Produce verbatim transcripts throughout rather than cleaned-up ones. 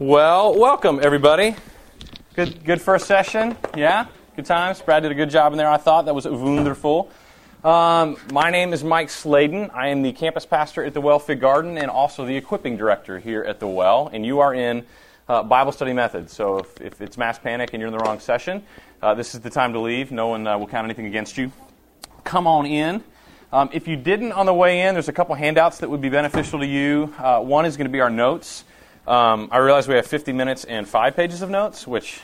Well, welcome everybody. Good, good first session. Yeah, good times. Brad did a good job in there. I thought that was wonderful. Um, my name is Mike Sladen. I am the campus pastor at the Well Fig Garden and also the equipping director here at the Well. And you are in uh, Bible study methods. So if, if it's mass panic and you're in the wrong session, uh, this is the time to leave. No one uh, will count anything against you. Come on in. Um, if you didn't on the way in, there's a couple handouts that would be beneficial to you. Uh, one is going to be our notes. Um, I realize we have fifty minutes and five pages of notes, which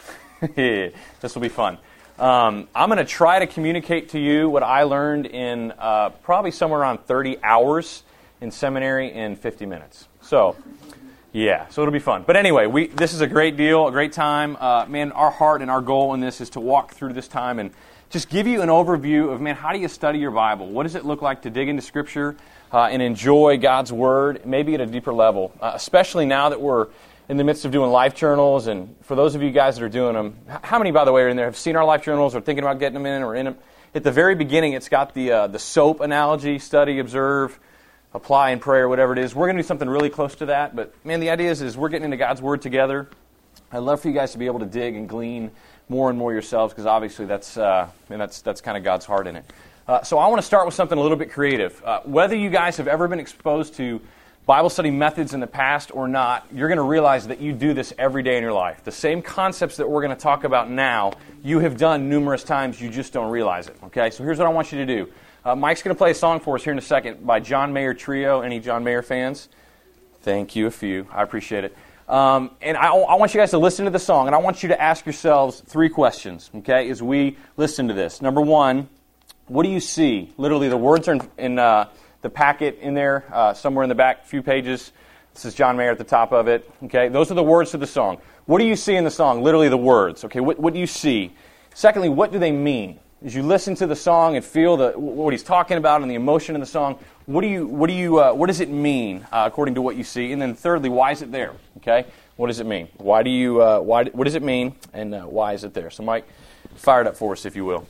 this will be fun. Um, I'm going to try to communicate to you what I learned in uh, probably somewhere around thirty hours in seminary in fifty minutes. So, yeah, so it'll be fun. But anyway, we this is a great deal, a great time. Uh, man, our heart and our goal in this is to walk through this time and just give you an overview of, man, how do you study your Bible? What does it look like to dig into Scripture uh, and enjoy God's Word, maybe at a deeper level, uh, especially now that we're in the midst of doing life journals. And for those of you guys that are doing them, how many, by the way, are in there, have seen our life journals or thinking about getting them in or in them? At the very beginning, it's got the uh, the SOAP analogy, study, observe, apply, and pray, or whatever it is. We're going to do something really close to that. But, man, the idea is, is we're getting into God's Word together. I'd love for you guys to be able to dig and glean more and more yourselves, because obviously that's uh, and that's that's kind of God's heart in it. Uh, so I want to start with something a little bit creative. Uh, whether you guys have ever been exposed to Bible study methods in the past or not, you're going to realize that you do this every day in your life. The same concepts that we're going to talk about now, you have done numerous times, you just don't realize it. Okay, so here's what I want you to do. Uh, Mike's going to play a song for us here in a second by John Mayer Trio. Any John Mayer fans? Thank you, a few. I appreciate it. Um, and I, I want you guys to listen to the song, and I want you to ask yourselves three questions, okay, as we listen to this. Number one, what do you see? Literally, the words are in, in uh, the packet in there, uh, somewhere in the back, few pages. This is John Mayer at the top of it, okay? Those are the words to the song. What do you see in the song? Literally the words, okay? What, what do you see? Secondly, what do they mean? As you listen to the song and feel the, what he's talking about and the emotion in the song, what do you, what do you, uh, what does it mean uh, according to what you see? And then thirdly, why is it there? Okay, what does it mean? Why do you, uh, why, what does it mean, and uh, why is it there? So, Mike, fire it up for us, if you will.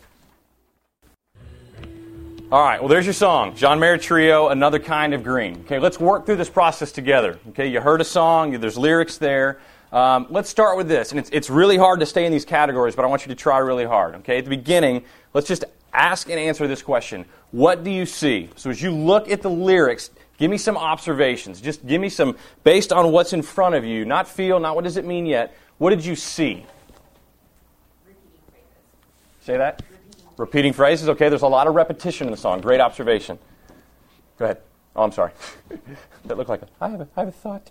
All right, well, there's your song, John Mayer Trio, Another Kind of Green. Okay, let's work through this process together. Okay, you heard a song, there's lyrics there. Um, let's start with this, and it's it's really hard to stay in these categories, but I want you to try really hard. Okay, at the beginning, let's just ask and answer this question. What do you see? So as you look at the lyrics, give me some observations. Just give me some, based on what's in front of you, not feel, not what does it mean yet. What did you see? Repeating phrases. Say that? Repeating, Repeating phrases. Okay, there's a lot of repetition in the song. Great observation. Go ahead. Oh, I'm sorry. That looked like a, I have a, I have a thought.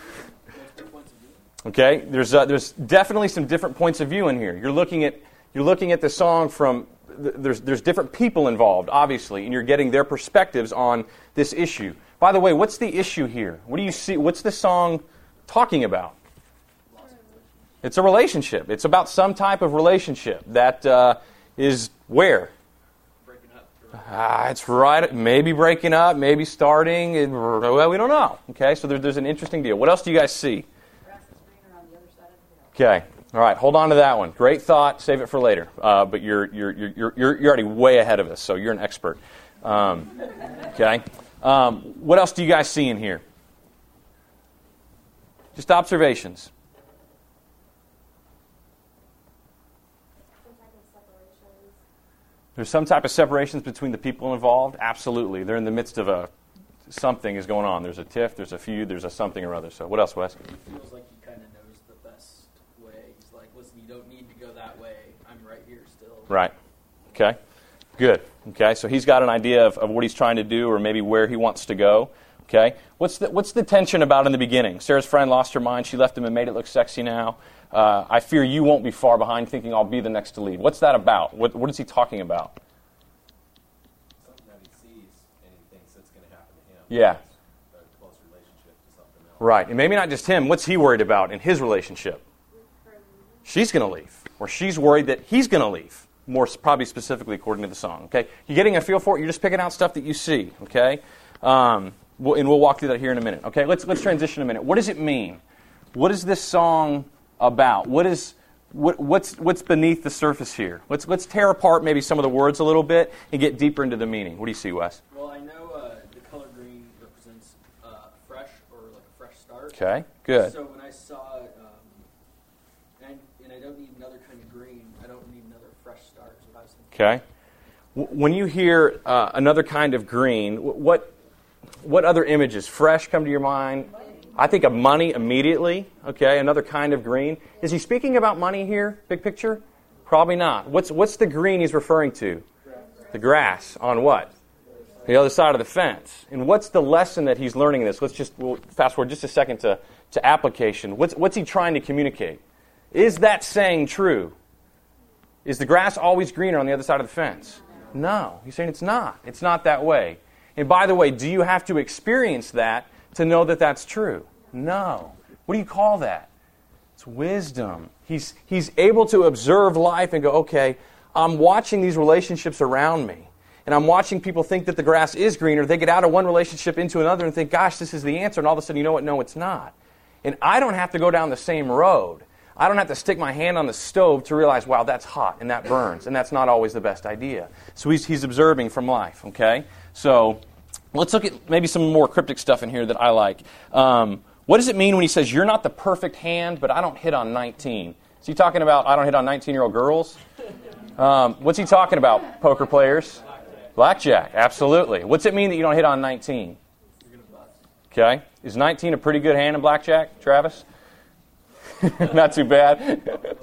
Okay, there's uh, there's definitely some different points of view in here. You're looking at you're looking at the song from there's there's different people involved, obviously, and you're getting their perspectives on this issue. By the way, what's the issue here? What do you see? What's the song talking about? It's a relationship. It's about some type of relationship that uh, is where? Breaking up. Ah, it's right. Maybe breaking up. Maybe starting. It, well, we don't know. Okay, so there, there's an interesting deal. What else do you guys see? Okay. All right. Hold on to that one. Great thought. Save it for later. Uh, but you're you're you're you're you're already way ahead of us, so you're an expert. Um, okay. Um, what else do you guys see in here? Just observations. Some type of separations. There's some type of separations between the people involved. Absolutely. They're in the midst of a something is going on. There's a tiff. There's a feud. There's a something or other. So what else, Wes? It feels like he kind of knows the best way. He's like, listen, you don't need to go that way. I'm right here still. Right. Okay. Good. Okay. So he's got an idea of, of what he's trying to do, or maybe where he wants to go. Okay. What's the what's the tension about in the beginning? Sarah's friend lost her mind. She left him and made it look sexy now. Uh, I fear you won't be far behind, thinking I'll be the next to leave. What's that about? What what is he talking about? Something that he sees and he thinks it's going to happen to him. Yeah. A close relationship to something else. Right. And maybe not just him. What's he worried about in his relationship? She's going to leave. Or she's worried that he's going to leave. More probably specifically according to the song. Okay. You're getting a feel for it. You're just picking out stuff that you see. Okay. Um, we'll, and we'll walk through that here in a minute. Okay. Let's let's transition a minute. What does it mean? What is this song about? What is what, what's what's beneath the surface here? Let's let's tear apart maybe some of the words a little bit and get deeper into the meaning. What do you see, Wes? Well, I know uh, the color green represents uh, fresh or like a fresh start. Okay. Good. So when I saw uh, And I, and I don't need another kind of green. I don't need another fresh start, is what I was thinking. Okay. W- When you hear uh, another kind of green, wh- what what other images, fresh, come to your mind? I think of money immediately. Okay, another kind of green. Is he speaking about money here, big picture? Probably not. What's what's the green he's referring to? The grass. On what? The other side of the fence. And what's the lesson that he's learning in this? Let's just we'll fast forward just a second to, to application. What's what's he trying to communicate? Is that saying true? Is the grass always greener on the other side of the fence? No. He's saying it's not. It's not that way. And by the way, do you have to experience that to know that that's true? No. What do you call that? It's wisdom. He's, he's able to observe life and go, okay, I'm watching these relationships around me. And I'm watching people think that the grass is greener. They get out of one relationship into another and think, gosh, this is the answer. And all of a sudden, you know what? No, it's not. And I don't have to go down the same road. I don't have to stick my hand on the stove to realize, wow, that's hot and that burns. And that's not always the best idea. So he's, he's observing from life, okay? So let's look at maybe some more cryptic stuff in here that I like. Um, what does it mean when he says, you're not the perfect hand, but I don't hit on nineteen? Is he talking about I don't hit on nineteen-year-old girls? Um, what's he talking about, poker players? Blackjack, absolutely. What's it mean that you don't hit on nineteen? Okay. Is nineteen a pretty good hand in blackjack, Travis? Not too bad.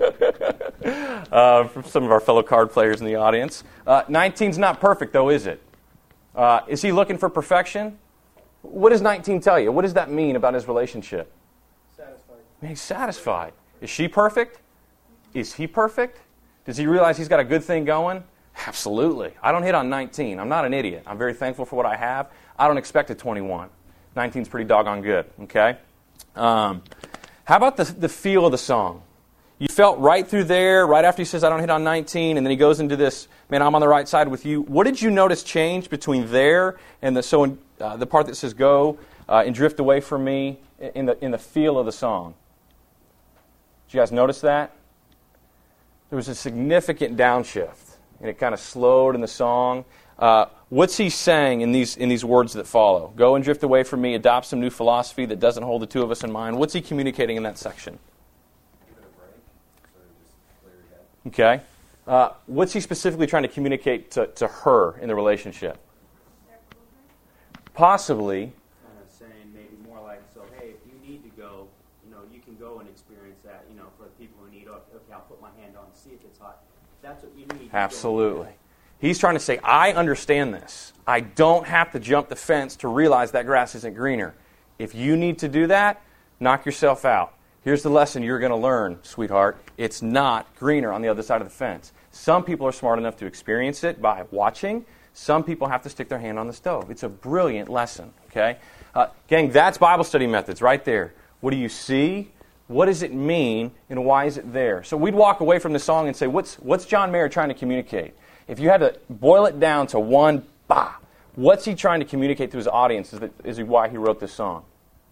uh, from some of our fellow card players in the audience. Uh, nineteen's not perfect, though, is it? Uh, is he looking for perfection? What does nineteen tell you? What does that mean about his relationship? Satisfied. He's satisfied. Is she perfect? Is he perfect? Does he realize he's got a good thing going? Absolutely. I don't hit on nineteen. I'm not an idiot. I'm very thankful for what I have. I don't expect a twenty-one. nineteen's pretty doggone good, okay? Um, how about the, the feel of the song? You felt right through there, right after he says, I don't hit on nineteen, and then he goes into this, man, I'm on the right side with you. What did you notice change between there and the so in, uh, the part that says go uh, and drift away from me in the in the feel of the song? Did you guys notice that? There was a significant downshift, and it kind of slowed in the song. Uh, what's he saying in these in these words that follow? Go and drift away from me, adopt some new philosophy that doesn't hold the two of us in mind. What's he communicating in that section? Okay. Uh, what's he specifically trying to communicate to, to her in the relationship? Possibly. Kind of saying maybe more like, so hey, if you need to go, you know, you can go and experience that, you know, for the people who need, okay, I'll put my hand on, see if it's hot. If that's what you need. Absolutely. He's trying to say, I understand this. I don't have to jump the fence to realize that grass isn't greener. If you need to do that, knock yourself out. Here's the lesson you're going to learn, sweetheart. It's not greener on the other side of the fence. Some people are smart enough to experience it by watching. Some people have to stick their hand on the stove. It's a brilliant lesson, okay? Uh, gang, that's Bible study methods right there. What do you see? What does it mean? And why is it there? So we'd walk away from the song and say, what's, what's John Mayer trying to communicate? If you had to boil it down to one, bah, what's he trying to communicate to his audience? Is, that, is why he wrote this song?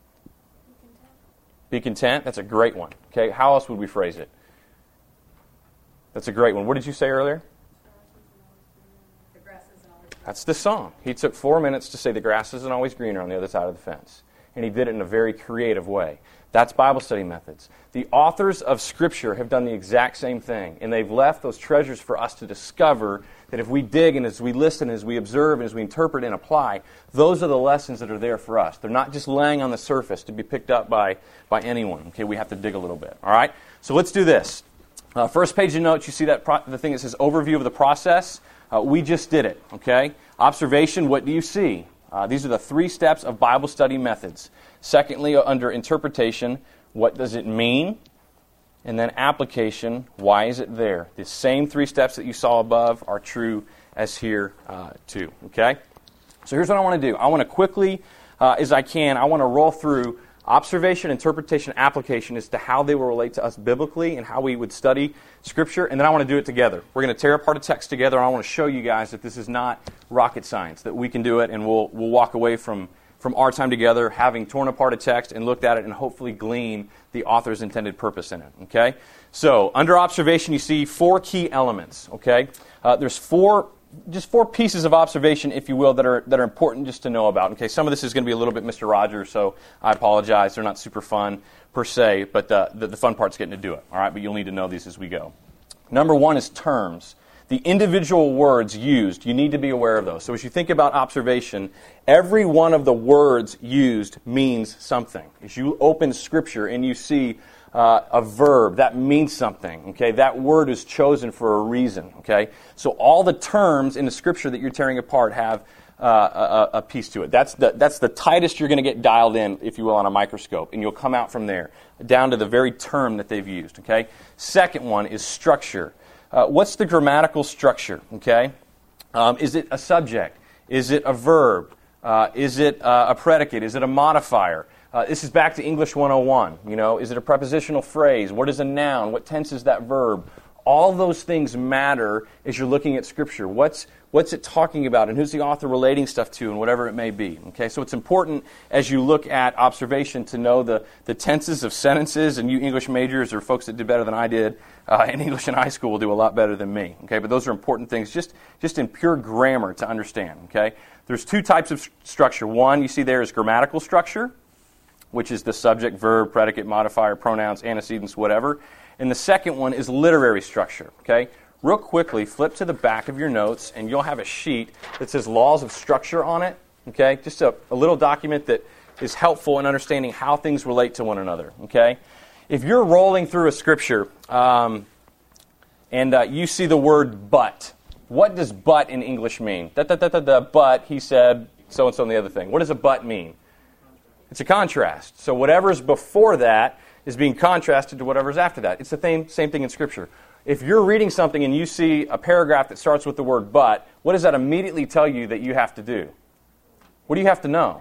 Be content. That's a great one. Okay, how else would we phrase it? That's a great one. What did you say earlier? The grass isn't always greener. That's the song. He took four minutes to say the grass isn't always greener on the other side of the fence. And he did it in a very creative way. That's Bible study methods. The authors of Scripture have done the exact same thing. And they've left those treasures for us to discover that if we dig and as we listen, as we observe, and as we interpret and apply, those are the lessons that are there for us. They're not just laying on the surface to be picked up by, by anyone. Okay, we have to dig a little bit. All right? So let's do this. Uh, first page of notes, you see that pro- the thing that says overview of the process. Uh, we just did it. Okay? Observation, what do you see? Uh, these are the three steps of Bible study methods. Secondly, under interpretation, what does it mean? And then application, why is it there? The same three steps that you saw above are true as here uh, too. Okay? So here's what I want to do. I want to quickly, uh, as I can, I want to roll through observation, interpretation, application as to how they will relate to us biblically and how we would study Scripture, and then I want to do it together. We're going to tear apart a text together, and I want to show you guys that this is not rocket science, that we can do it, and we'll we'll walk away from, from our time together having torn apart a text and looked at it and hopefully glean the author's intended purpose in it. Okay? So, under observation, you see four key elements. Okay? Uh, there's four just four pieces of observation, if you will, that are that are important just to know about. Okay, some of this is going to be a little bit Mister Rogers, so I apologize. They're not super fun. per se, but the, the, the fun part's getting to do it, all right? But you'll need to know these as we go. Number one is terms. The individual words used, you need to be aware of those. So as you think about observation, every one of the words used means something. As you open Scripture and you see uh, a verb, that means something, okay? That word is chosen for a reason, okay? So all the terms in the Scripture that you're tearing apart have uh, a, a piece to it. That's the, that's the tightest you're going to get dialed in, if you will, on a microscope, and you'll come out from there, down to the very term that they've used, okay? Second one is structure. Uh, what's the grammatical structure, okay? Um, is it a subject? Is it a verb? Uh, is it uh, a predicate? Is it a modifier? Uh, this is back to English one oh one, you know. Is it a prepositional phrase? What is a noun? What tense is that verb? All those things matter as you're looking at Scripture. What's what's it talking about, and who's the author relating stuff to, and whatever it may be. Okay, so it's important as you look at observation to know the, the tenses of sentences, and you English majors or folks that did better than I did uh, in English in high school will do a lot better than me. Okay, but those are important things just, just in pure grammar to understand. Okay, there's two types of st- structure. One you see there is grammatical structure, which is the subject, verb, predicate, modifier, pronouns, antecedents, whatever. And the second one is literary structure, okay? Real quickly, flip to the back of your notes, and you'll have a sheet that says laws of structure on it, okay? Just a, a little document that is helpful in understanding how things relate to one another, okay? If you're rolling through a Scripture um, and uh, you see the word but, what does but in English mean? Da, da, da, da, da, but, he said, so-and-so and the other thing. What does a but mean? It's a contrast. So whatever's before that is being contrasted to whatever's after that. It's the same, same thing in Scripture. If you're reading something and you see a paragraph that starts with the word but, what does that immediately tell you that you have to do? What do you have to know?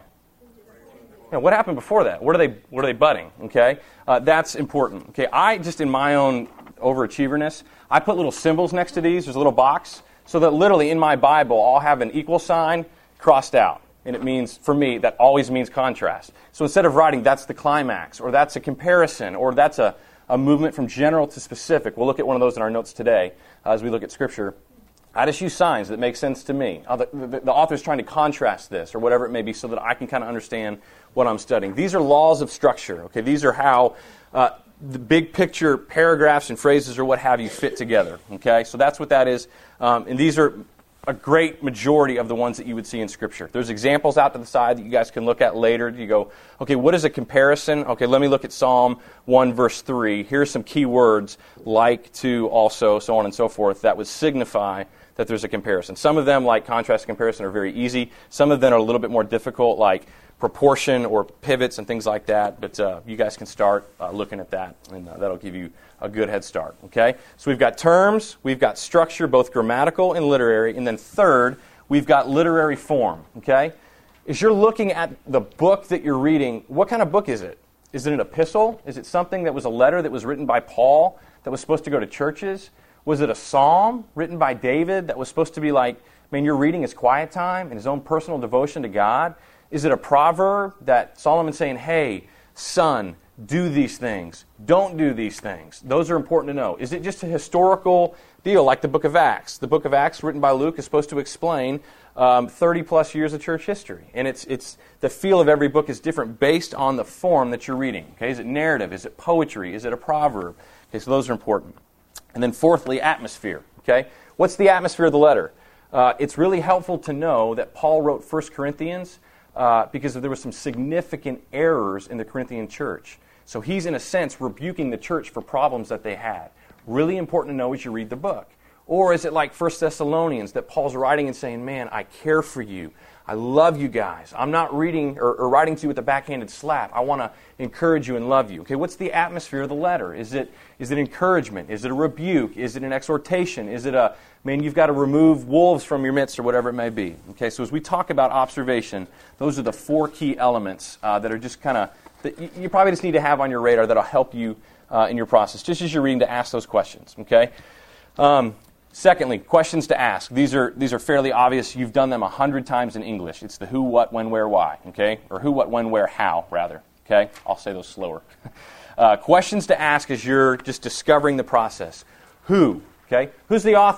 You know, what happened before that? What are they, what are they butting? Okay? Uh, that's important. Okay, I, just in my own overachieverness, I put little symbols next to these. There's a little box, so that literally in my Bible, I'll have an equal sign crossed out. And it means, for me, that always means contrast. So instead of writing, that's the climax, or that's a comparison, or that's a, a movement from general to specific. We'll look at one of those in our notes today uh, as we look at Scripture. I just use signs that make sense to me. Uh, the, the, the author's trying to contrast this, or whatever it may be, so that I can kind of understand what I'm studying. These are laws of structure. Okay, these are how uh, the big picture paragraphs and phrases or what have you fit together. Okay, so that's what that is. Um, and these are a great majority of the ones that you would see in Scripture. There's examples out to the side that you guys can look at later. You go, okay, what is a comparison? Okay, let me look at Psalm one, verse three. Here's some key words, like, to, also, so on and so forth, that would signify that there's a comparison. Some of them, like contrast comparison, are very easy. Some of them are a little bit more difficult, like proportion or pivots and things like that. But uh, you guys can start uh, looking at that, and uh, that'll give you a good head start. Okay, so we've got terms, we've got structure, both grammatical and literary, and then third, we've got literary form. Okay, as you're looking at the book that you're reading, what kind of book is it? Is it an epistle? Is it something that was a letter that was written by Paul that was supposed to go to churches? Was it a psalm written by David that was supposed to be like, man, you're reading his quiet time and his own personal devotion to God? Is it a proverb that Solomon's saying, hey, son, do these things, don't do these things? Those are important to know. Is it just a historical deal like the book of Acts? The book of Acts, written by Luke, is supposed to explain um, thirty plus years of church history. And it's it's the feel of every book is different based on the form that you're reading. Okay, is it narrative? Is it poetry? Is it a proverb? Okay, so those are important. And then fourthly, atmosphere. Okay, what's the atmosphere of the letter? Uh, it's really helpful to know that Paul wrote First Corinthians uh, because there were some significant errors in the Corinthian church. So he's, in a sense, rebuking the church for problems that they had. Really important to know as you read the book. Or is it like First Thessalonians that Paul's writing and saying, man, I care for you. I love you guys. I'm not reading or, or writing to you with a backhanded slap. I want to encourage you and love you. Okay, what's the atmosphere of the letter? Is it is it encouragement? Is it a rebuke? Is it an exhortation? Is it a, man, you've got to remove wolves from your midst, or whatever it may be? Okay, so as we talk about observation, those are the four key elements uh, that are just kind of, that you, you probably just need to have on your radar that'll help you uh, in your process, just as you're reading, to ask those questions. Okay. Um, Secondly, questions to ask. These are these are fairly obvious. You've done them a hundred times in English. It's the who, what, when, where, why. Okay, or who, what, when, where, how, rather. Okay, I'll say those slower. Uh, questions to ask as you're just discovering the process. Who? Okay, who's the author?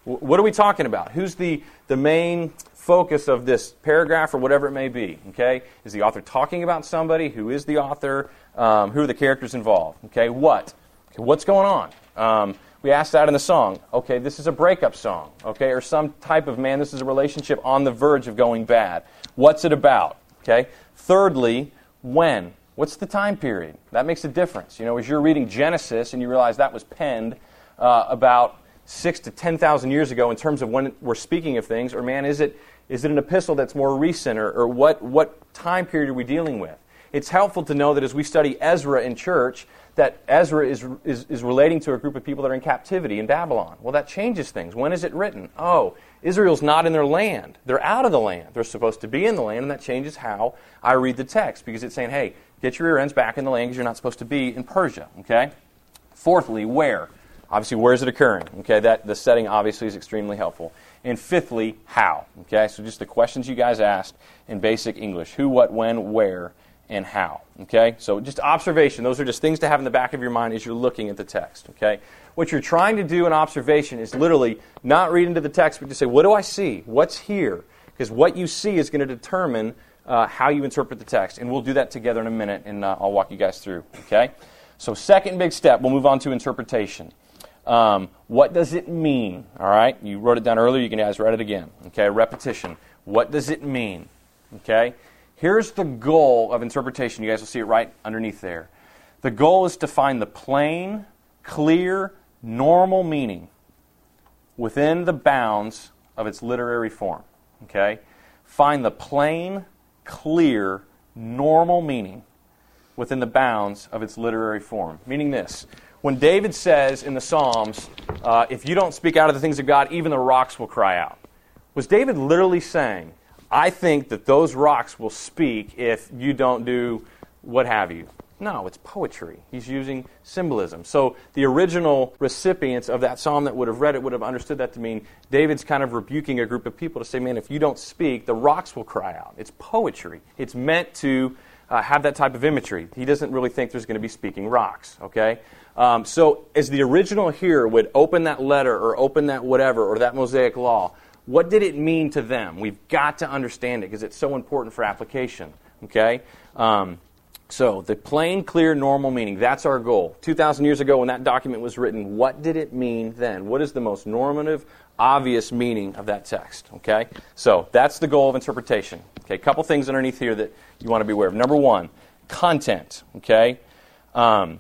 W- what are we talking about? Who's the, the main focus of this paragraph or whatever it may be? Okay, is the author talking about somebody? Who is the author? Um, who are the characters involved? Okay, what? Okay, what's going on? Um, we asked that in the song. Okay, this is a breakup song. Okay, or some type of, man, this is a relationship on the verge of going bad. What's it about? Okay. Thirdly, when? What's the time period? That makes a difference. You know, as you're reading Genesis and you realize that was penned uh, about six to ten thousand years ago in terms of when we're speaking of things, or man, is it is it an epistle that's more recent, or, or what what time period are we dealing with? It's helpful to know that as we study Ezra in church, that Ezra is, is is relating to a group of people that are in captivity in Babylon. Well, that changes things. When is it written? Oh, Israel's not in their land. They're out of the land. They're supposed to be in the land, and that changes how I read the text, because it's saying, hey, get your rear ends back in the land because you're not supposed to be in Persia. Okay. Fourthly, where? Obviously, where is it occurring? Okay, that the setting obviously is extremely helpful. And fifthly, how? Okay, so just the questions you guys asked in basic English: who, what, when, where, and how. Okay, so just observation. Those are just things to have in the back of your mind as you're looking at the text. Okay, what you're trying to do in observation is literally not read into the text, but just say, what do I see? What's here? Because what you see is going to determine uh, how you interpret the text. And we'll do that together in a minute, and uh, I'll walk you guys through. Okay, so second big step, we'll move on to interpretation. Um, what does it mean? All right, you wrote it down earlier. You can guys write it again. Okay, repetition. What does it mean? Okay, here's the goal of interpretation. You guys will see it right underneath there. The goal is to find the plain, clear, normal meaning within the bounds of its literary form. Okay, find the plain, clear, normal meaning within the bounds of its literary form. Meaning this. When David says in the Psalms, uh, if you don't speak out of the things of God, even the rocks will cry out. Was David literally saying, I think that those rocks will speak if you don't do what have you? No, it's poetry. He's using symbolism. So the original recipients of that psalm that would have read it would have understood that to mean David's kind of rebuking a group of people to say, man, if you don't speak, the rocks will cry out. It's poetry. It's meant to uh, have that type of imagery. He doesn't really think there's going to be speaking rocks, okay? Um, so as the original here would open that letter or open that whatever or that Mosaic law, what did it mean to them? We've got to understand it because it's so important for application, okay? Um, so the plain, clear, normal meaning, that's our goal. two thousand years ago when that document was written, what did it mean then? What is the most normative, obvious meaning of that text, okay? So that's the goal of interpretation. Okay, a couple things underneath here that you want to be aware of. Number one, content, okay? Um,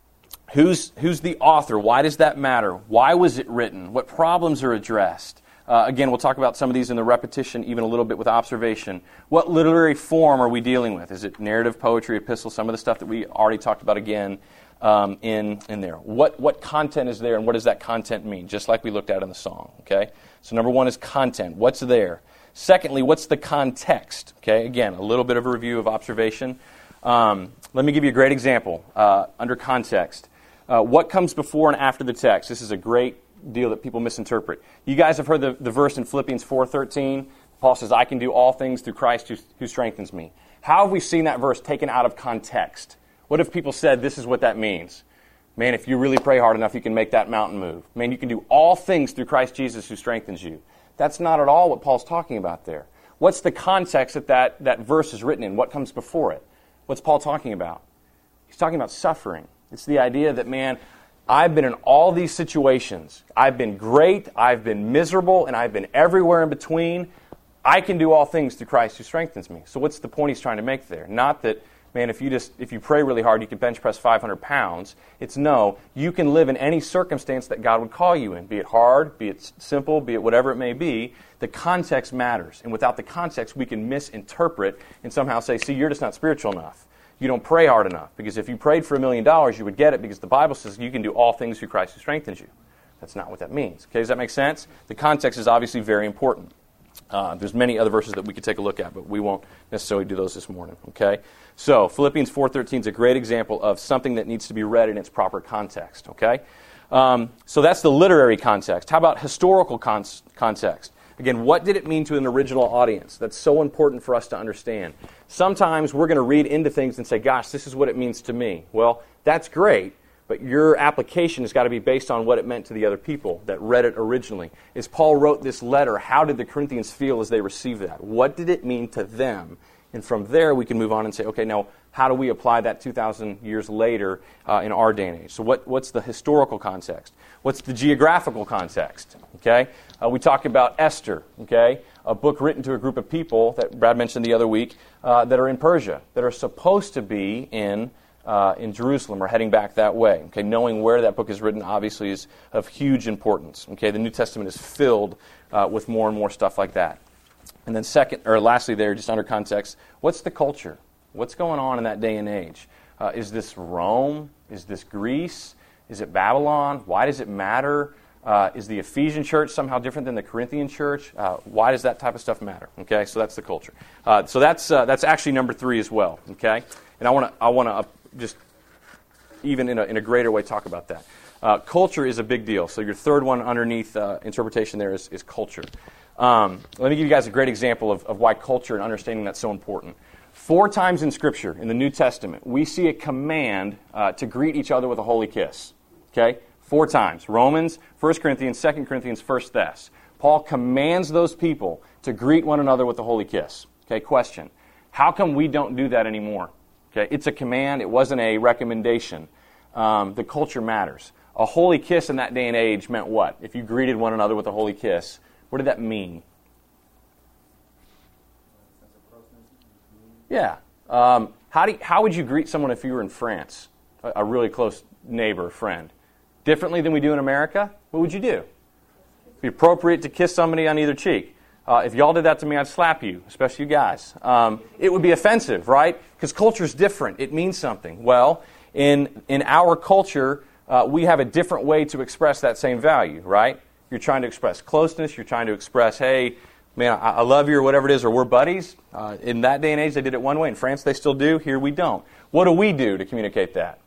Who's, who's the author? Why does that matter? Why was it written? What problems are addressed? Uh, again, we'll talk about some of these in the repetition, even a little bit with observation. What literary form are we dealing with? Is it narrative, poetry, epistle, some of the stuff that we already talked about again um, in, in there? What, what content is there, and what does that content mean? Just like we looked at in the song, okay? So number one is content. What's there? Secondly, what's the context? Okay, again, a little bit of a review of observation. Um, let me give you a great example uh, under context. Uh, what comes before and after the text? This is a great deal that people misinterpret. You guys have heard the, the verse in Philippians four thirteen. Paul says, I can do all things through Christ who, who strengthens me. How have we seen that verse taken out of context? What if people said this is what that means? Man, if you really pray hard enough, you can make that mountain move. Man, you can do all things through Christ Jesus who strengthens you. That's not at all what Paul's talking about there. What's the context that that, that verse is written in? What comes before it? What's Paul talking about? He's talking about suffering. It's the idea that, man, I've been in all these situations. I've been great, I've been miserable, and I've been everywhere in between. I can do all things through Christ who strengthens me. So what's the point he's trying to make there? Not that, man, if you just if you pray really hard, you can bench press five hundred pounds. It's no, you can live in any circumstance that God would call you in, be it hard, be it simple, be it whatever it may be. The context matters. And without the context, we can misinterpret and somehow say, see, you're just not spiritual enough. You don't pray hard enough. Because if you prayed for a million dollars, you would get it because the Bible says you can do all things through Christ who strengthens you. That's not what that means. Okay, does that make sense? The context is obviously very important. Uh, there's many other verses that we could take a look at, but we won't necessarily do those this morning. Okay, so Philippians four thirteen is a great example of something that needs to be read in its proper context. Okay, um, so that's the literary context. How about historical con- context? Again, what did it mean to an original audience? That's so important for us to understand. Sometimes we're going to read into things and say, gosh, this is what it means to me. Well, that's great, but your application has got to be based on what it meant to the other people that read it originally. As Paul wrote this letter, how did the Corinthians feel as they received that? What did it mean to them? And from there, we can move on and say, okay, now, how do we apply that two thousand years later uh, in our day and age? So what, what's the historical context? What's the geographical context? Okay, uh, we talk about Esther, okay, a book written to a group of people that Brad mentioned the other week uh, that are in Persia, that are supposed to be in uh, in Jerusalem or heading back that way. Okay, knowing where that book is written obviously is of huge importance. Okay, the New Testament is filled uh, with more and more stuff like that. And then second, or lastly there, just under context, what's the culture? What's going on in that day and age? Uh, is this Rome? Is this Greece? Is it Babylon? Why does it matter? Uh, is the Ephesian church somehow different than the Corinthian church? Uh, why does that type of stuff matter? Okay, so that's the culture. Uh, so that's uh, that's actually number three as well. Okay, and I want to I want to uh, just even in a in a greater way talk about that. Uh, culture is a big deal. So your third one underneath uh, interpretation there is is culture. Um, let me give you guys a great example of, of why culture and understanding that's so important. Four times in Scripture, in the New Testament, we see a command uh, to greet each other with a holy kiss. Okay? Four times. Romans, First Corinthians, Second Corinthians, First Thess. Paul commands those people to greet one another with a holy kiss. Okay, question. How come we don't do that anymore? Okay, it's a command. It wasn't a recommendation. Um, the culture matters. A holy kiss in that day and age meant what? If you greeted one another with a holy kiss, what did that mean? Yeah. Um, how do you, how would you greet someone if you were in France, a, a really close neighbor, friend? Differently than we do in America? What would you do? It'd be appropriate to kiss somebody on either cheek. Uh, if y'all did that to me, I'd slap you, especially you guys. Um, it would be offensive, right? Because culture's different. It means something. Well, in in our culture, uh, we have a different way to express that same value, right? You're trying to express closeness. You're trying to express, hey, man, I, I love you or whatever it is, or we're buddies. Uh, in that day and age, they did it one way. In France, they still do. Here, we don't. What do we do to communicate that?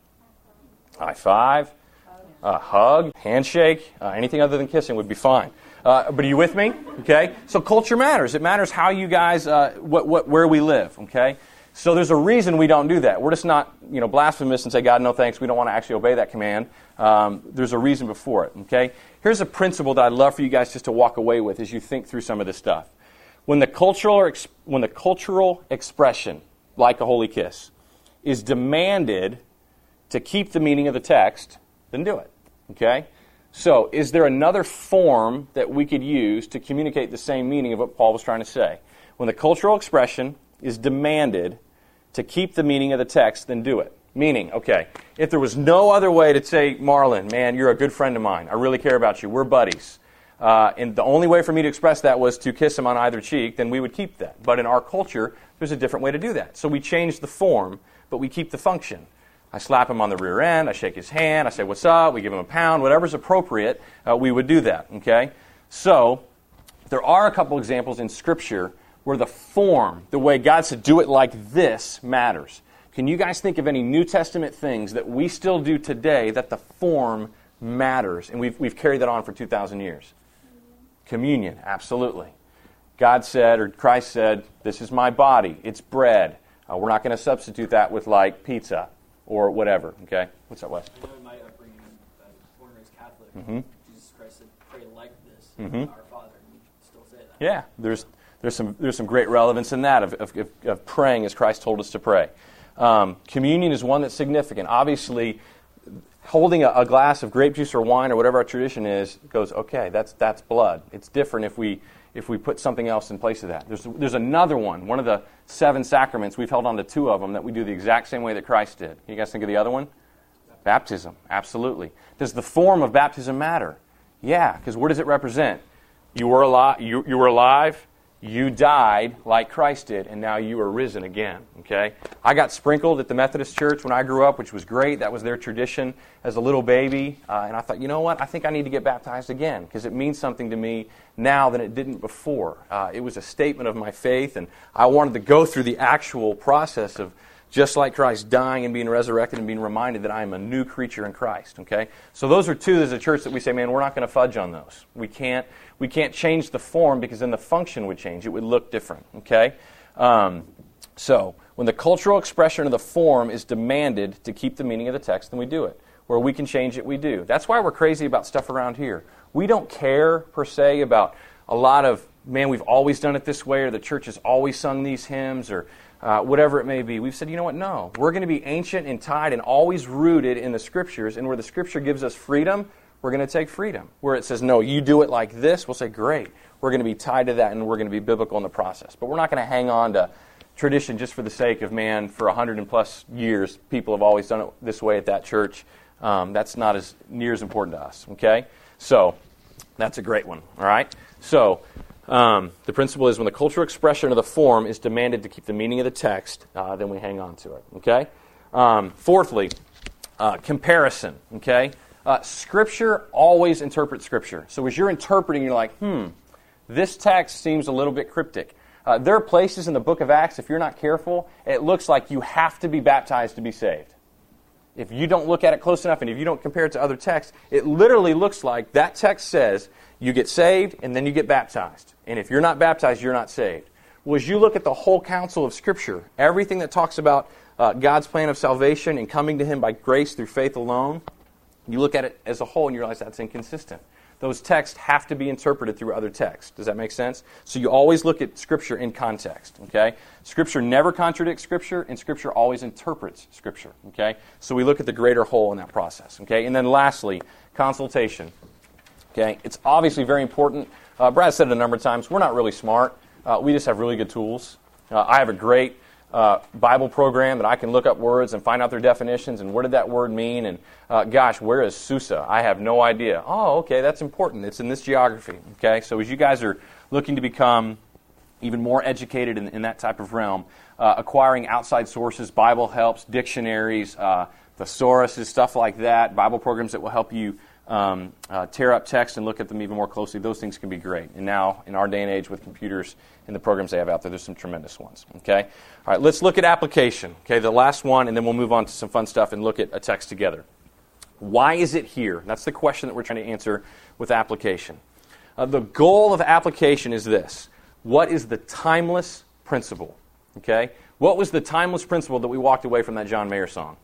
High five, uh, hug, handshake, uh, anything other than kissing would be fine. Uh, but are you with me? Okay. So culture matters. It matters how you guys, uh, what, what, where we live. Okay. So there's a reason we don't do that. We're just not, you know, blasphemous and say, God, no thanks. We don't want to actually obey that command. Um, there's a reason before it. Okay. Here's a principle that I'd love for you guys just to walk away with as you think through some of this stuff. When the cultural, or ex- when the cultural expression, like a holy kiss, is demanded to keep the meaning of the text, then do it. Okay. So, is there another form that we could use to communicate the same meaning of what Paul was trying to say? When the cultural expression is demanded to keep the meaning of the text, then do it. Meaning, okay, if there was no other way to say, Marlon, man, you're a good friend of mine. I really care about you. We're buddies. Uh, and the only way for me to express that was to kiss him on either cheek, then we would keep that. But in our culture, there's a different way to do that. So we change the form, but we keep the function. I slap him on the rear end, I shake his hand, I say, what's up, we give him a pound, whatever's appropriate, uh, we would do that, okay? So, there are a couple examples in Scripture where the form, the way God said do it like this, matters. Can you guys think of any New Testament things that we still do today that the form matters, and we've, we've carried that on for two thousand years? Communion, absolutely. God said, or Christ said, this is my body, it's bread. Uh, we're not going to substitute that with like pizza. Or whatever, okay? What's that, Wes? I know in my upbringing, uh, born and raised Catholic, Mm-hmm. Jesus Christ said, pray like this, Mm-hmm. our Father, and we still say that. Yeah, there's there's some there's some great relevance in that of, of, of praying as Christ told us to pray. Um, communion is one that's significant. Obviously, holding a, a glass of grape juice or wine or whatever our tradition is goes, okay, that's that's blood. It's different if we if we put something else in place of that. There's there's another one, one of the seven sacraments. We've held on to two of them that we do the exact same way that Christ did. You guys think of the other one? Baptism, absolutely. Does the form of baptism matter? Yeah, because what does it represent? You were alive. You, you were alive. You died like Christ did, and now you are risen again. Okay, I got sprinkled at the Methodist Church when I grew up, which was great. That was their tradition as a little baby, uh, and I thought, you know what? I think I need to get baptized again because it means something to me now than it didn't before. Uh, it was a statement of my faith, and I wanted to go through the actual process of just like Christ dying and being resurrected and being reminded that I am a new creature in Christ. Okay, so those are two as a church that we say, man, we're not going to fudge on those. We can't. We can't change the form because then the function would change. It would look different. Okay, um, so when the cultural expression of the form is demanded to keep the meaning of the text, then we do it. where we can change it, we do. That's why we're crazy about stuff around here. We don't care, per se, about a lot of, man, we've always done it this way, or the church has always sung these hymns, or uh, whatever it may be. We've said, you know what, no. We're going to be ancient and tied and always rooted in the Scriptures, and where the Scripture gives us freedom, we're going to take freedom. Where it says, no, you do it like this, we'll say, great. We're going to be tied to that, and we're going to be biblical in the process. But we're not going to hang on to tradition just for the sake of, man, for a hundred and plus years, people have always done it this way at that church. Um, that's not as near as important to us, okay? So, that's a great one, all right? So, um, the principle is when the cultural expression of the form is demanded to keep the meaning of the text, uh, then we hang on to it, okay? Um, fourthly, uh, comparison, okay? Uh, scripture always interprets Scripture. So as you're interpreting, you're like, hmm, this text seems a little bit cryptic. Uh, there are places in the book of Acts, if you're not careful, it looks like you have to be baptized to be saved. If you don't look at it close enough and if you don't compare it to other texts, it literally looks like that text says you get saved and then you get baptized. And if you're not baptized, you're not saved. Well, as you look at the whole counsel of Scripture, everything that talks about uh, God's plan of salvation and coming to Him by grace through faith alone, you look at it as a whole and you realize that's inconsistent. Those texts have to be interpreted through other texts. Does that make sense? So you always look at Scripture in context, okay? Scripture never contradicts Scripture, and Scripture always interprets Scripture, okay? So we look at the greater whole in that process, okay? And then lastly, consultation, okay? It's obviously very important. Uh, Brad said it a number of times. We're not really smart. Uh, we just have really good tools. Uh, I have a great Uh, Bible program that I can look up words and find out their definitions and what did that word mean, and uh, gosh, where is Susa? I have no idea. Oh, okay, that's important. It's in this geography. Okay, so as you guys are looking to become even more educated in, in that type of realm, uh, acquiring outside sources, Bible helps, dictionaries, uh, thesauruses, stuff like that, Bible programs that will help you um, uh, tear up text and look at them even more closely, those things can be great. And now, in our day and age with computers and the programs they have out there, there's some tremendous ones. Okay? All right, let's look at application. Okay, the last one, and then we'll move on to some fun stuff and look at a text together. Why is it here? That's the question that we're trying to answer with application. Uh, the goal of application is this. What is the timeless principle? Okay? What was the timeless principle that we walked away from that John Mayer song?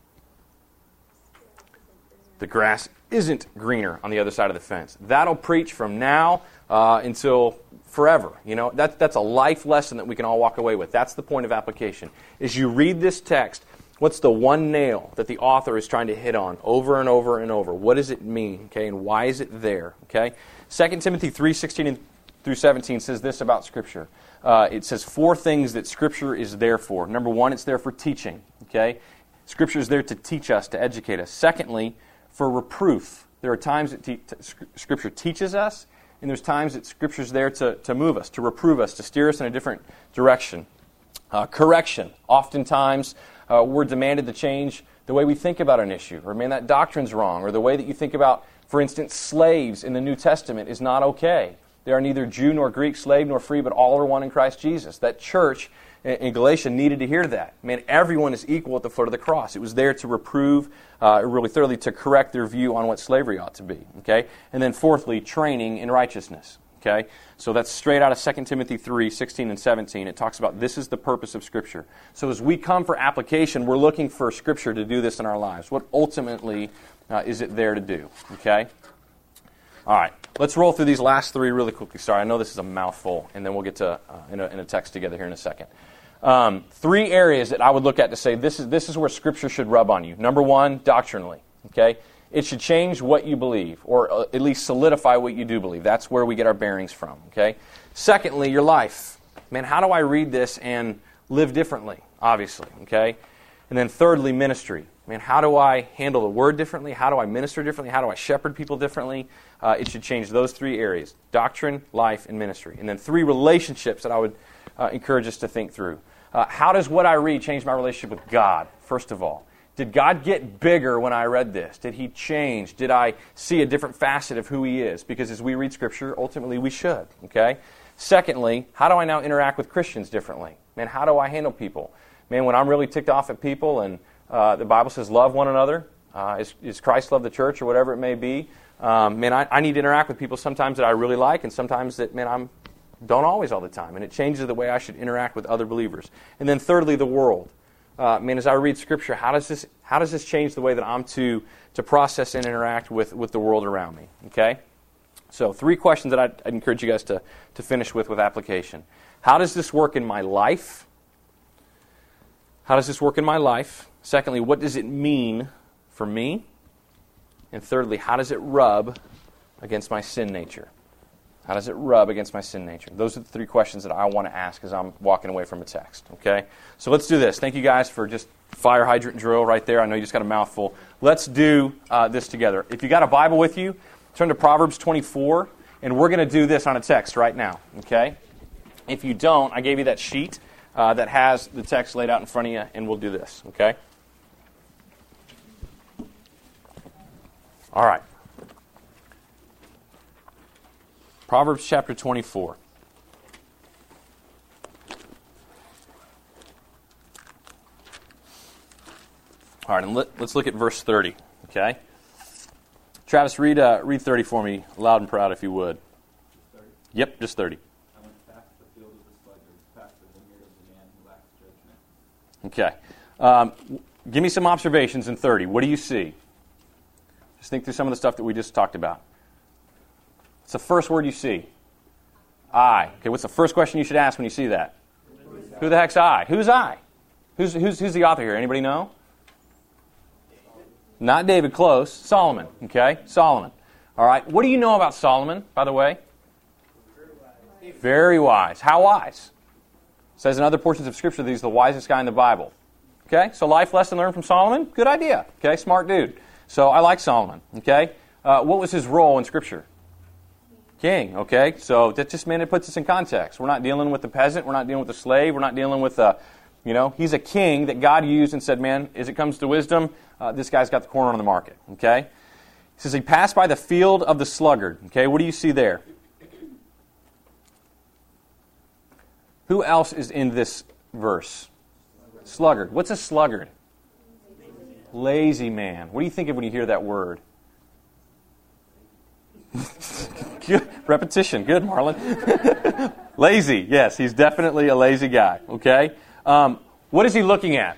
The grass isn't greener on the other side of the fence. That'll preach from now uh, until forever. You know, that, that's a life lesson that we can all walk away with. That's the point of application. As you read this text, what's the one nail that the author is trying to hit on over and over and over? What does it mean? Okay, and why is it there? Okay, Second Timothy three sixteen through seventeen says this about Scripture. Uh, it says four things that Scripture is there for. Number one, it's there for teaching. Okay, Scripture is there to teach us, to educate us. Secondly, for reproof. There are times that te- t- Scripture teaches us, and there's times that Scripture is there to, to move us, to reprove us, to steer us in a different direction. Uh, correction. Oftentimes, uh, we're demanded to change the way we think about an issue, or man, that doctrine's wrong, or the way that you think about, for instance, slaves in the New Testament is not okay. They are neither Jew nor Greek, slave nor free, but all are one in Christ Jesus. That church in Galatia needed to hear that. Man, everyone is equal at the foot of the cross. It was there to reprove, uh, really thoroughly to correct their view on what slavery ought to be. Okay, and then fourthly, training in righteousness. Okay, so that's straight out of Second Timothy three sixteen and seventeen. It talks about this is the purpose of Scripture. So as we come for application, we're looking for Scripture to do this in our lives. What ultimately uh, is it there to do? Okay. All right, let's roll through these last three really quickly. Sorry, I know this is a mouthful, and then we'll get to uh, in, a, in a text together here in a second. Um, three areas that I would look at to say this is this is where Scripture should rub on you. Number one, doctrinally. Okay, it should change what you believe, or uh, at least solidify what you do believe. That's where we get our bearings from. Okay. Secondly, your life. Man, how do I read this and live differently? Obviously. Okay. And then thirdly, ministry. Man, how do I handle the Word differently? How do I minister differently? How do I shepherd people differently? Uh, it should change those three areas: doctrine, life, and ministry. And then three relationships that I would uh, encourage us to think through. Uh, how does what I read change my relationship with God, first of all? Did God get bigger when I read this? Did He change? Did I see a different facet of who He is? Because as we read Scripture, ultimately we should. Okay. Secondly, how do I now interact with Christians differently? Man, how do I handle people? Man, when I'm really ticked off at people and uh, the Bible says love one another, uh, is, is Christ love the church or whatever it may be, um, man, I, I need to interact with people sometimes that I really like and sometimes that, man, I'm don't always all the time. And it changes the way I should interact with other believers. And then thirdly, the world. Uh, man, as I read Scripture, how does this How does this change the way that I'm to, to process and interact with, with the world around me? Okay? So three questions that I'd, I'd encourage you guys to, to finish with with application. How does this work in my life? How does this work in my life? Secondly, what does it mean for me? And thirdly, how does it rub against my sin nature? How does it rub against my sin nature? Those are the three questions that I want to ask as I'm walking away from a text. Okay? So let's do this. Thank you guys for just fire hydrant drill right there. I know you just got a mouthful. Let's do uh, this together. If you got a Bible with you, turn to Proverbs twenty-four, and we're going to do this on a text right now. Okay? If you don't, I gave you that sheet uh, that has the text laid out in front of you, and we'll do this. Okay? All right. Proverbs chapter twenty-four. All right, and let, let's look at verse thirty, okay? Travis, read uh, read thirty for me, loud and proud, if you would. thirty? Yep, just thirty. I went past the field of the sluggard, past the vineyard of the man who lacks judgment. Okay. Um, give me some observations in thirty. What do you see? Just think through some of the stuff that we just talked about. What's the first word you see? I. Okay, what's the first question you should ask when you see that? Who the heck's I? Who's I? Who's, who's, who's the author here? Anybody know? Not David, close. Solomon. Okay, Solomon. All right, what do you know about Solomon, by the way? Very wise. How wise? It says in other portions of Scripture that he's the wisest guy in the Bible. Okay, so life lesson learned from Solomon? Good idea. Okay, smart dude. So I like Solomon. Okay, uh, what was his role in Scripture? King. Okay, so that just meant it puts us in context. We're not dealing with the peasant. We're not dealing with the slave. We're not dealing with the, you know, he's a king that God used and said, man, as it comes to wisdom, uh, this guy's got the corner on the market. Okay, he says he passed by the field of the sluggard. Okay, what do you see there? Who else is in this verse? Sluggard. What's a sluggard? Lazy man. What do you think of when you hear that word? Good. Repetition. Good, Marlon. Lazy. Yes, he's definitely a lazy guy. Okay. Um, what is he looking at?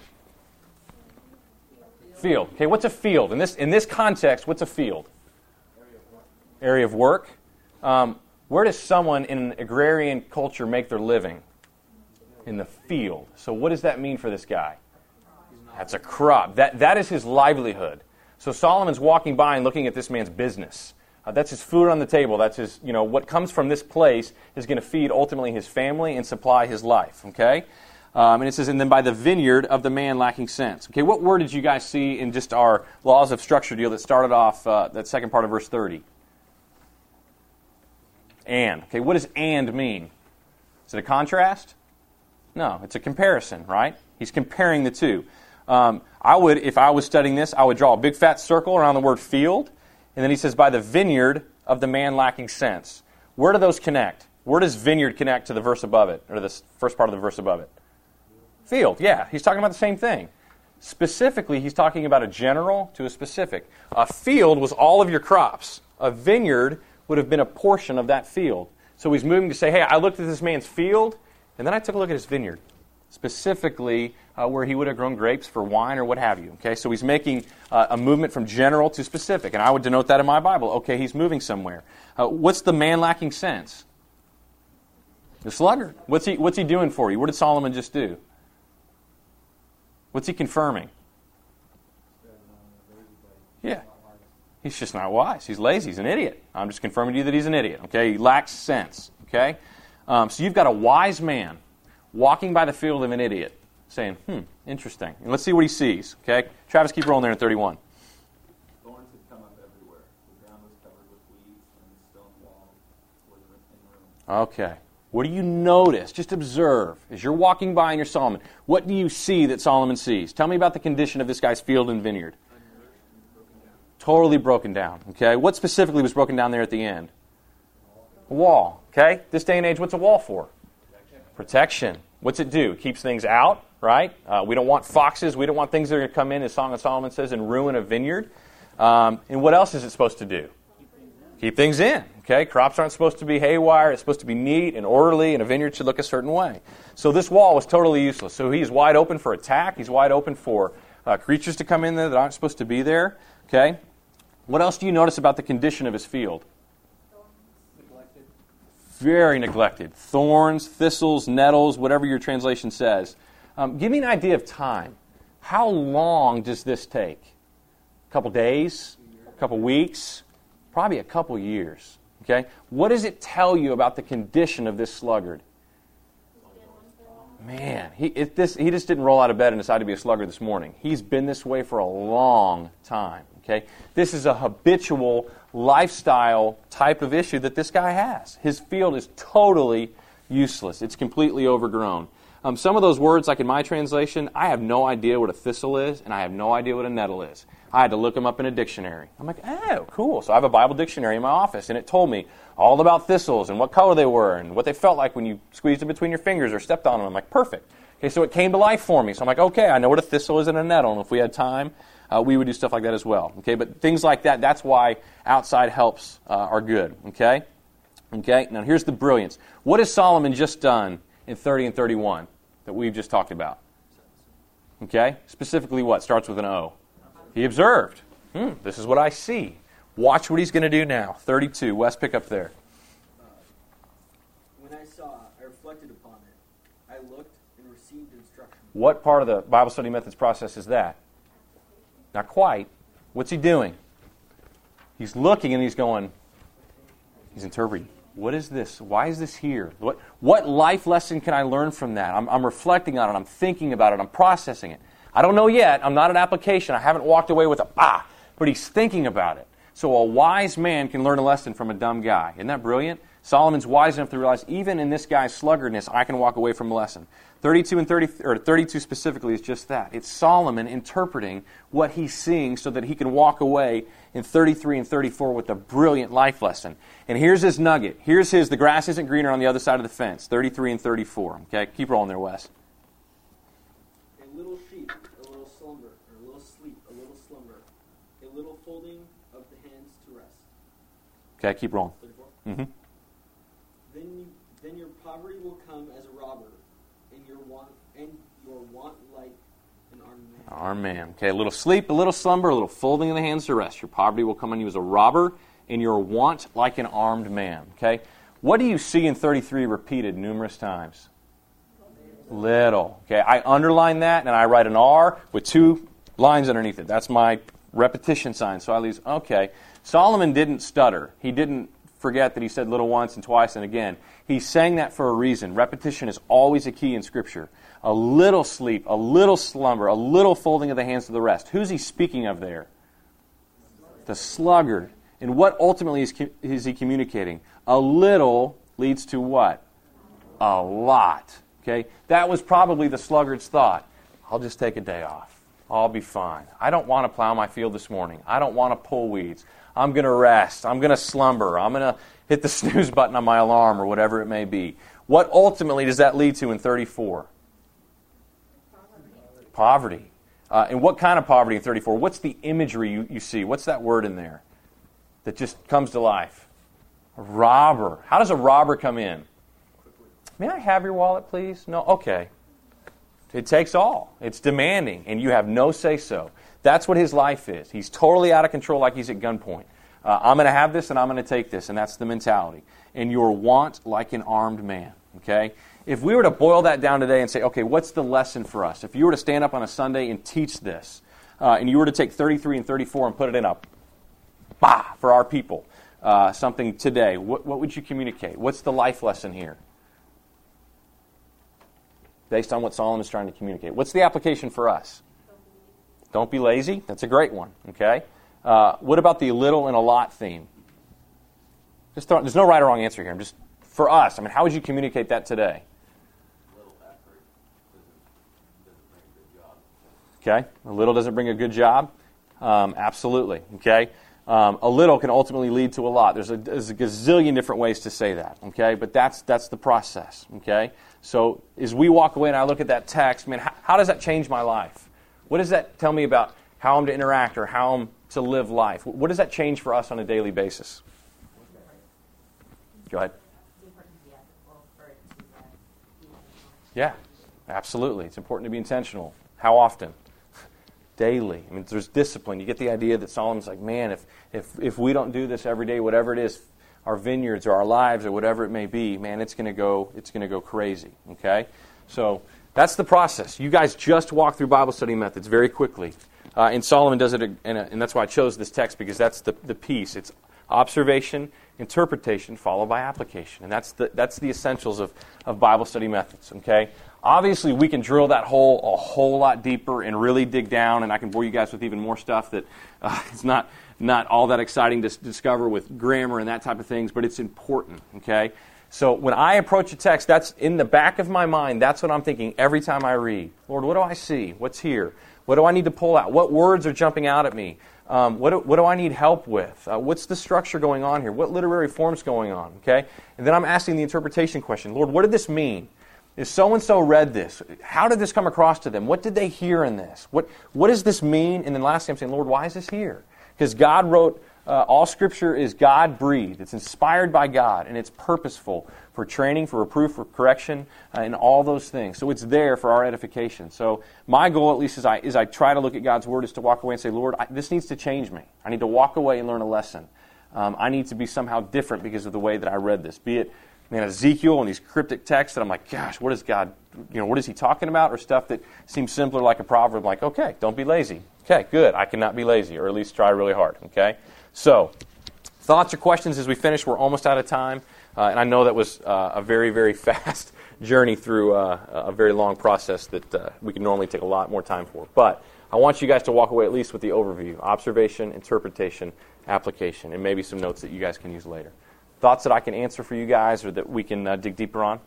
Field. Okay. What's a field in this in this context? What's a field? Area of work. Um, where does someone in an agrarian culture make their living? In the field. So what does that mean for this guy? That's a crop. That that is his livelihood. So Solomon's walking by and looking at this man's business. Uh, that's his food on the table. That's his, you know, what comes from this place is going to feed ultimately his family and supply his life. Okay, um, and it says, and then by the vineyard of the man lacking sense. Okay, what word did you guys see in just our laws of structure deal that started off uh, that second part of verse thirty? And. Okay, what does and mean? Is it a contrast? No, it's a comparison, right? He's comparing the two. Um, I would, if I was studying this, I would draw a big fat circle around the word field. And then he says, by the vineyard of the man lacking sense. Where do those connect? Where does vineyard connect to the verse above it, or the first part of the verse above it? Field, yeah. He's talking about the same thing. Specifically, he's talking about a general to a specific. A field was all of your crops. A vineyard would have been a portion of that field. So he's moving to say, hey, I looked at this man's field, and then I took a look at his vineyard. Specifically uh, where he would have grown grapes for wine or what have you. Okay, so he's making uh, a movement from general to specific, and I would denote that in my Bible. Okay, he's moving somewhere. Uh, what's the man lacking sense? The sluggard. What's he What's he doing for you? What did Solomon just do? What's he confirming? Yeah, he's just not wise. He's lazy. He's an idiot. I'm just confirming to you that he's an idiot. Okay, he lacks sense. Okay, um, so you've got a wise man walking by the field of an idiot, saying, hmm, interesting. And let's see what he sees. Okay? Travis, keep rolling there in thirty-one. Thorns had come up everywhere. The ground was covered with weeds, and the stone wall was in ruin. Okay. What do you notice? Just observe. As you're walking by in your Solomon, what do you see that Solomon sees? Tell me about the condition of this guy's field and vineyard. Broken down. Totally broken down. Okay? What specifically was broken down there at the end? A wall. Okay? This day and age, what's a wall for? Protection. What's it do? It keeps things out, right? Uh, we don't want foxes. We don't want things that are going to come in, as Song of Solomon says, and ruin a vineyard. Um, and what else is it supposed to do? Keep things in. Okay, crops aren't supposed to be haywire. It's supposed to be neat and orderly, and a vineyard should look a certain way. So this wall was totally useless. So he's wide open for attack. He's wide open for uh, creatures to come in there that aren't supposed to be there. Okay? What else do you notice about the condition of his field? Neglected. Very neglected. Thorns, thistles, nettles, whatever your translation says. Um, give me an idea of time. How long does this take? A couple days? A couple weeks? Probably a couple years. Okay? What does it tell you about the condition of this sluggard? Man, he, it, this, he just didn't roll out of bed and decide to be a sluggard this morning. He's been this way for a long time. Okay? This is a habitual lifestyle type of issue that this guy has. His field is totally useless. It's completely overgrown. Um, some of those words, like in my translation, I have no idea what a thistle is, and I have no idea what a nettle is. I had to look them up in a dictionary. I'm like, oh, cool. So I have a Bible dictionary in my office, and it told me all about thistles and what color they were and what they felt like when you squeezed them between your fingers or stepped on them. I'm like, perfect. Okay, so it came to life for me. So I'm like, okay, I know what a thistle is and a nettle, and if we had time, uh, we would do stuff like that as well. Okay, but things like that, that's why outside helps uh, are good. Okay? Okay, now here's the brilliance. What has Solomon just done in thirty and thirty-one that we've just talked about? Okay, specifically what? Starts with an O. He observed. Hmm, this is what I see. Watch what he's going to do now. thirty-two. Wes, pick up there. Uh, when I saw, I reflected upon it. I looked and received instruction. What part of the Bible study methods process is that? Not quite. What's he doing? He's looking and he's going, he's interpreting. What is this? Why is this here? What what life lesson can I learn from that? I'm, I'm reflecting on it. I'm thinking about it. I'm processing it. I don't know yet. I'm not an application. I haven't walked away with a ah, but he's thinking about it. So a wise man can learn a lesson from a dumb guy. Isn't that brilliant? Solomon's wise enough to realize even in this guy's sluggardness, I can walk away from a lesson. thirty-two and thirty, or thirty-two specifically is just that. It's Solomon interpreting what he's seeing so that he can walk away in thirty-three and thirty-four with a brilliant life lesson. And here's his nugget. Here's his, the grass isn't greener on the other side of the fence. thirty-three and thirty-four. Okay, keep rolling there, Wes. A little sheep, a little slumber, or a little sleep, a little slumber, a little folding of the hands to rest. Okay, keep rolling. thirty-four. Mm-hmm. Then, you, then your poverty will come as a robber, and your want and your want like an armed man. Armed man. Okay, a little sleep, a little slumber, a little folding of the hands to rest. Your poverty will come on you as a robber, and your want like an armed man. Okay, what do you see in thirty-three repeated numerous times? Little. Okay, I underline that, and I write an R with two lines underneath it. That's my repetition sign. So I leave. Okay, Solomon didn't stutter. He didn't forget that he said little once and twice and again. He's saying that for a reason. Repetition is always a key in Scripture. A little sleep, a little slumber, a little folding of the hands to the rest. Who's he speaking of there? The sluggard. And what ultimately is, is he communicating? A little leads to what? A lot. Okay? That was probably the sluggard's thought. I'll just take a day off. I'll be fine. I don't want to plow my field this morning. I don't want to pull weeds. I'm going to rest. I'm going to slumber. I'm going to hit the snooze button on my alarm or whatever it may be. What ultimately does that lead to in thirty-four? Poverty. Poverty. Uh, and what kind of poverty in thirty-four? What's the imagery you, you see? What's that word in there that just comes to life? A robber. How does a robber come in? May I have your wallet, please? No? Okay. It takes all. It's demanding, and you have no say-so. That's what his life is. He's totally out of control like he's at gunpoint. Uh, I'm going to have this, and I'm going to take this, and that's the mentality. And your want like an armed man, okay? If we were to boil that down today and say, okay, what's the lesson for us? If you were to stand up on a Sunday and teach this, uh, and you were to take thirty-three and thirty-four and put it in a bah for our people, uh, something today, what, what would you communicate? What's the life lesson here? Based on what Solomon is trying to communicate. What's the application for us? Don't be lazy. That's a great one. Okay. Uh, what about the little and a lot theme? Just throw, there's no right or wrong answer here. I'm just for us. I mean, how would you communicate that today? Little effort doesn't, doesn't bring a good job. Okay. A little doesn't bring a good job. Um, absolutely. Okay. Um, a little can ultimately lead to a lot. There's a, there's a gazillion different ways to say that. Okay. But that's that's the process. Okay. So as we walk away and I look at that text, man, how, how does that change my life? What does that tell me about how I'm to interact or how I'm to live life? What does that change for us on a daily basis? Go ahead. Yeah, absolutely. It's important to be intentional. How often? daily. I mean, there's discipline. You get the idea that Solomon's like, man, if if if we don't do this every day, whatever it is, our vineyards or our lives or whatever it may be, man, it's going to go it's going to go crazy. Okay, so that's the process. You guys just walk through Bible study methods very quickly, uh, and Solomon does it, in a, and that's why I chose this text, because that's the the piece. It's observation, interpretation, followed by application, and that's the that's the essentials of of Bible study methods. Okay. Obviously, we can drill that hole a whole lot deeper and really dig down, and I can bore you guys with even more stuff that uh, it's not not all that exciting to s- discover with grammar and that type of things, but it's important, okay? So when I approach a text, that's in the back of my mind. That's what I'm thinking every time I read. Lord, what do I see? What's here? What do I need to pull out? What words are jumping out at me? Um, what, do, what do I need help with? Uh, what's the structure going on here? What literary form's going on, okay? And then I'm asking the interpretation question. Lord, what did this mean? Is so-and-so read this? How did this come across to them? What did they hear in this? What What does this mean? And then lastly, I'm saying, Lord, why is this here? Because God wrote, uh, all Scripture is God-breathed. It's inspired by God, and it's purposeful for training, for reproof, for correction, uh, and all those things. So it's there for our edification. So my goal, at least, is I, is I try to look at God's Word, is to walk away and say, Lord, I, this needs to change me. I need to walk away and learn a lesson. Um, I need to be somehow different because of the way that I read this, be it Man, Ezekiel and these cryptic texts that I'm like, gosh, what is God, you know, what is he talking about? Or stuff that seems simpler like a proverb, I'm like, okay, don't be lazy. Okay, good, I cannot be lazy, or at least try really hard, okay? So, thoughts or questions as we finish? We're almost out of time, uh, and I know that was uh, a very, very fast journey through uh, a very long process that uh, we could normally take a lot more time for. But I want you guys to walk away at least with the overview, observation, interpretation, application, and maybe some notes that you guys can use later. Thoughts that I can answer for you guys or that we can uh, dig deeper on?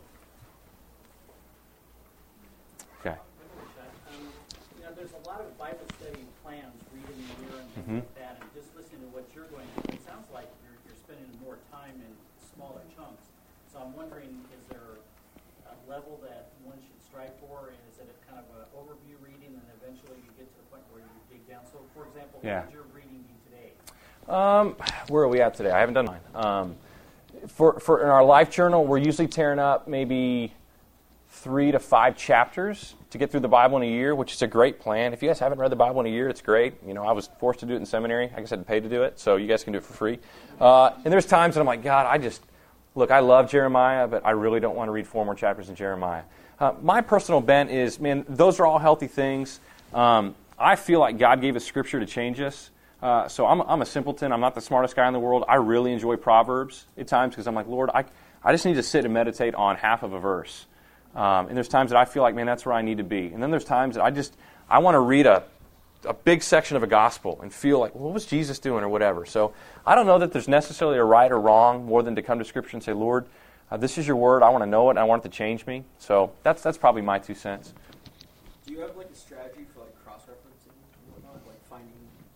Okay. Um, you know, there's a lot of Bible study plans, reading the year and things Mhm. like that, and just listening to what you're going through, it sounds like you're, you're spending more time in smaller chunks. So I'm wondering, is there a level that one should strive for, and is it a kind of an overview reading, and eventually you get to the point where you dig down? So, for example, Yeah. what would your reading be today? Um, where are we at today? I haven't done mine. Um, For, for in our life journal, we're usually tearing up maybe three to five chapters to get through the Bible in a year, which is a great plan. If you guys haven't read the Bible in a year, it's great. You know, I was forced to do it in seminary. I guess I had to pay to do it, so you guys can do it for free. Uh, and there's times that I'm like, God, I just, look, I love Jeremiah, but I really don't want to read four more chapters in Jeremiah. Uh, my personal bent is, man, those are all healthy things. Um, I feel like God gave us Scripture to change us. Uh, so I'm, I'm a simpleton. I'm not the smartest guy in the world. I really enjoy Proverbs at times because I'm like, Lord, I, I just need to sit and meditate on half of a verse. Um, and there's times that I feel like, man, that's where I need to be. And then there's times that I just, I want to read a, a big section of a gospel and feel like, well, what was Jesus doing or whatever. So I don't know that there's necessarily a right or wrong more than to come to Scripture and say, Lord, uh, this is your word. I want to know it and I want it to change me. So that's that's probably my two cents. Do you have like a strategy for like cross-referencing and whatnot, like finding?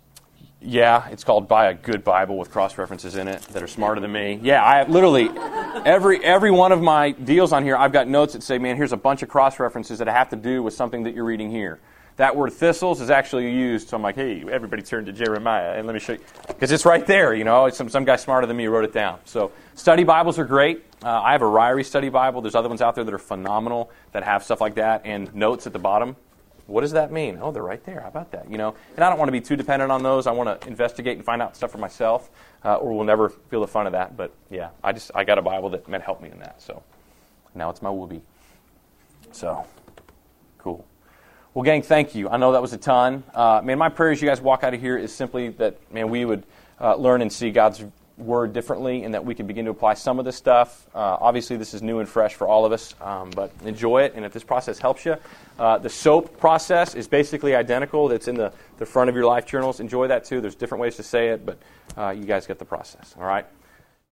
Yeah, it's called Buy a Good Bible with cross-references in it that are smarter than me. Yeah, I literally, every every one of my deals on here, I've got notes that say, man, here's a bunch of cross-references that have to do with something that you're reading here. That word thistles is actually used, so I'm like, hey, everybody turn to Jeremiah, and let me show you. Because it's right there, you know. Some, some guy smarter than me wrote it down. So study Bibles are great. Uh, I have a Ryrie study Bible. There's other ones out there that are phenomenal that have stuff like that and notes at the bottom. What does that mean? Oh, they're right there. How about that? You know, and I don't want to be too dependent on those. I want to investigate and find out stuff for myself, uh, or we'll never feel the fun of that. But yeah, I just I got a Bible that meant help me in that. So now it's my whoopee. So cool. Well, gang, thank you. I know that was a ton. Uh, man, my prayer as you guys walk out of here is simply that, man, we would uh, learn and see God's word differently, and that we can begin to apply some of this stuff. Uh, obviously, this is new and fresh for all of us, um, but enjoy it. And if this process helps you, uh, the SOAP process is basically identical. It's in the, the front of your life journals. Enjoy that too. There's different ways to say it, but uh, you guys get the process. All right?